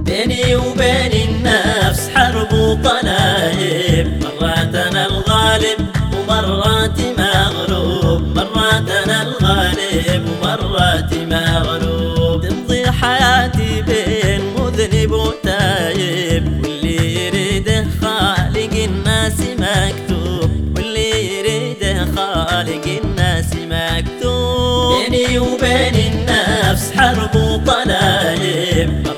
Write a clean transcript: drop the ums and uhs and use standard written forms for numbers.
بيني وبين النفس حرب وطلايب، مرات انا الغالب ومرات مغلوب، مرات انا الغالب ومرات مغلوب. تمضي حياتي بين مذنب وتايب، واللي يريده خالق الناس مكتوب، واللي يريده خالق الناس مكتوب. بيني وبين النفس حرب وطلايب،